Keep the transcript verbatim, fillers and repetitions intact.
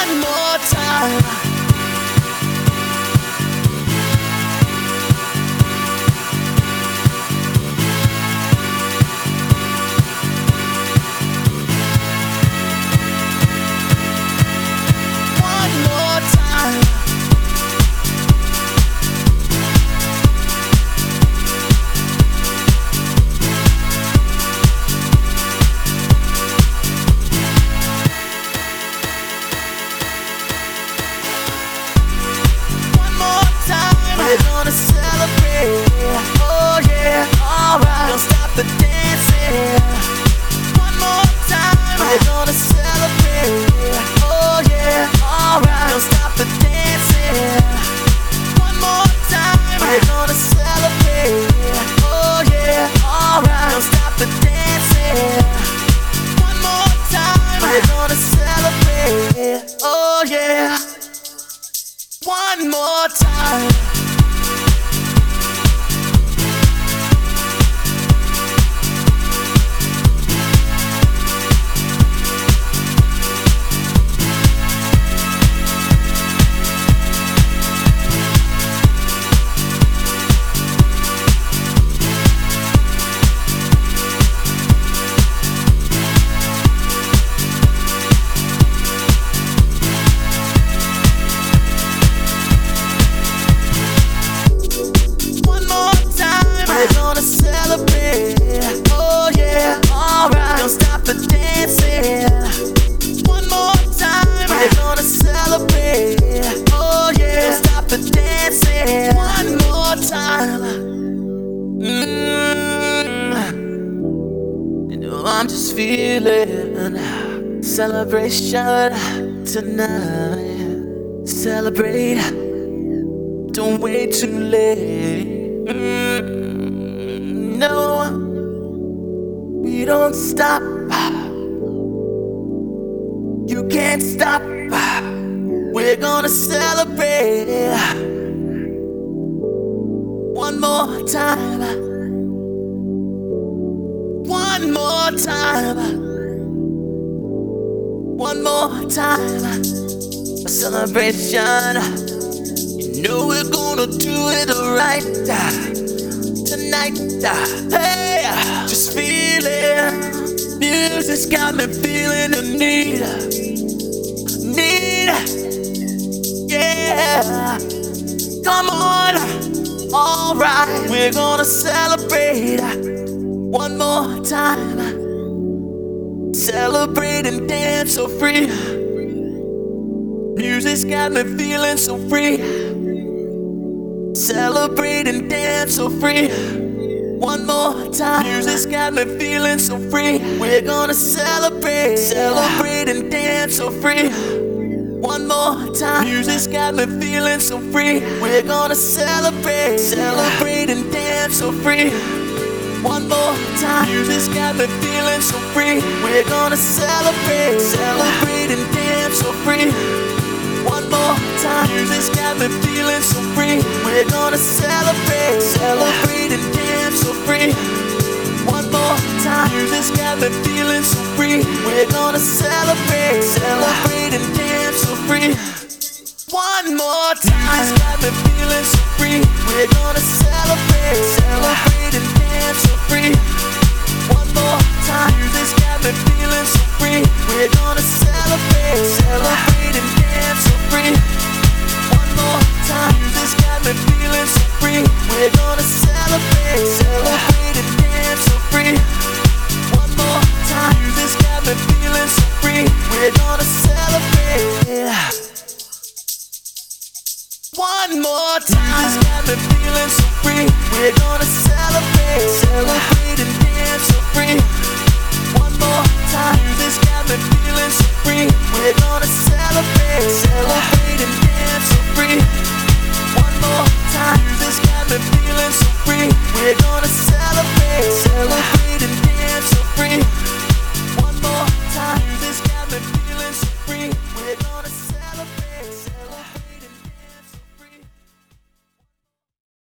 One more time. One more time. We're gonna celebrate, oh yeah, alright. Don't stop the dancing. One more time. We're gonna celebrate, oh yeah, alright. Don't stop the dancing. One more time. We're gonna celebrate, oh yeah, alright. Don't stop the dancing. One more time. We're gonna celebrate, oh yeah. One more time. We're gonna celebrate, oh yeah, alright. Don't stop the dancing. One more time. We're gonna celebrate, oh yeah. Don't stop the dancing. One more time. Mm. You know I'm just feeling celebration tonight. Celebrate, don't wait too late. Mm, no, we don't stop. You can't stop. We're gonna celebrate one more time. One more time. One more time. A celebration. You know we're gonna do it right tonight. Hey, just feeling. Music's got me feeling the need. Need. Yeah. Come on. Alright. We're gonna celebrate one more time. Celebrate and dance so free. Music's got me feeling so free. Celebrate and dance so free. One more time. Music's got me feeling so free. We're gonna celebrate. Celebrate and dance so free. One more time. Music's got me feeling so free. We're gonna celebrate. Celebrate and dance so free. One more time. Music's got me feeling so free. We're gonna celebrate. Celebrate and dance so free. One more time. Music's got me feeling so free. We're gonna celebrate. Celebrate and dance so free. One more time. Music's got me feeling so free. We're gonna celebrate. Celebrate and dance so free. One more time. Music's got me feeling so free. We're gonna celebrate. Celebrate and dance so free. One more time. Music's got me feeling so free. We're gonna celebrate. Celebrate and dance so free. One more time. Music's got me feeling so free. We're gonna celebrate. Celebrate and dance so free. One more time. Music's got me feeling so free. We're gonna celebrate. One more time. Music's got me feeling so free. We're gonna celebrate. Celebrate and dance so free. One more time. Music's got me feeling so free. We're gonna celebrate. Celebrate and dance so free.